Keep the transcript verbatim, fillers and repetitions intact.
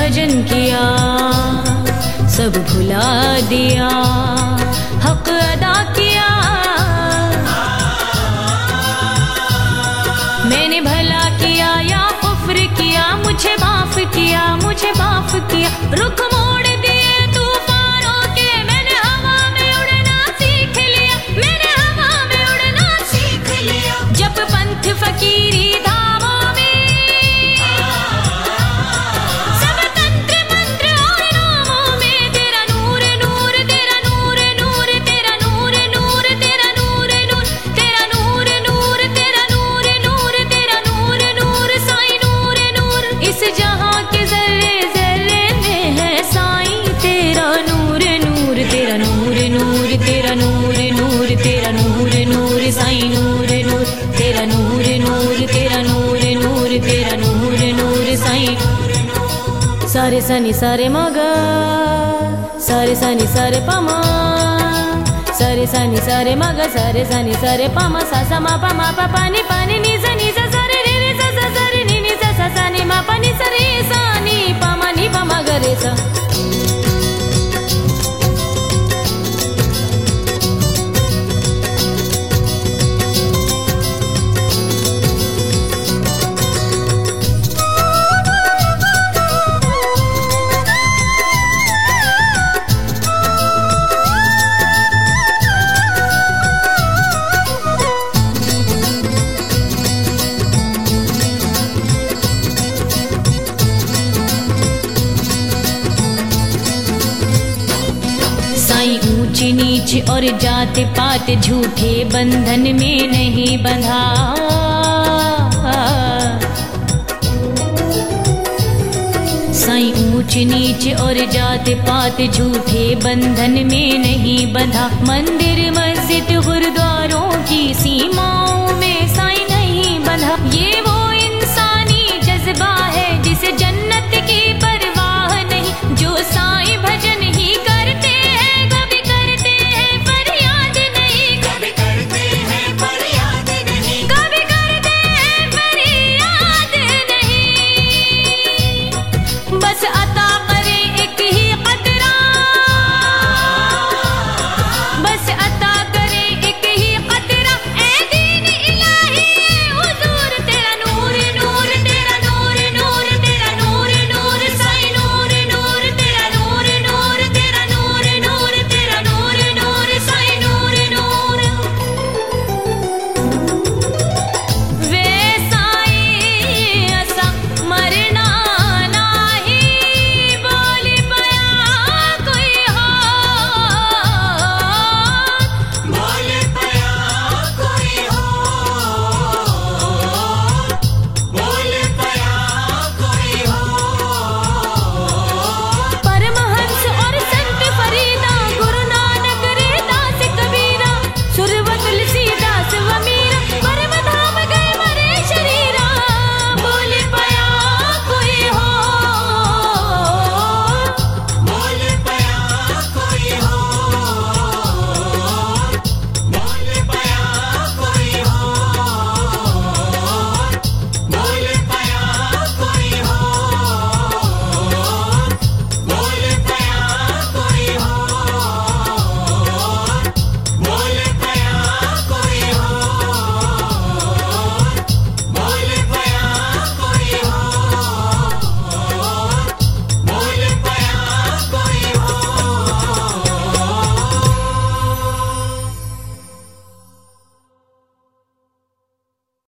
भजन किया, सब भुला दिया, हक अदा किया। मैंने भला किया या कुफ्र किया, मुझे माफ किया, मुझे माफ किया। रुख मोड़ दिए तूफानों के, मैंने हवा में उड़ना सीख लिया, मैंने हवा में उड़ना सीख लिया। जब पंथ फकीरी धामों में, सब तंत्र मंत्र और नामों में, तेरा नूर नूर, तेरा नूर नूर, तेरा नूर नूर, तेरा नूर नूर, तेरा नूर नूर, तेरा नूर नूर, तेरा नूर नूर, साईं नूर नूर। इस जहां के जर्रे जर्रे में है साईं तेरा नूर नूर, तेरा नूर नूर, तेरा नूर नूर, तेरा नूर नूर, साईं नूर नूर, तेरा नूर नूर, तेरा नूर नूर, तेरा नूर नूर, साईं। सारे सनी सारे मगा, सारे सनी सारे पमा, सारे सनी सारे मगा, सारे सनी सारे पमा, सा सा मा पा मा पा पानी पानी नी सा नी सा सारे रे रे सा सा सारे नी नी सा सा सा नी मा पा नी सा रे सा नी पा मा नी पा मा ग रे सा। ऊंच नीच और जात पात झूठे बंधन में नहीं बंधा, साईं ऊंच नीच और जात पात झूठे बंधन में नहीं बंधा। मंदिर मस्जिद गुरुद्वारों की सीमाओं में साईं नहीं बंधा। ये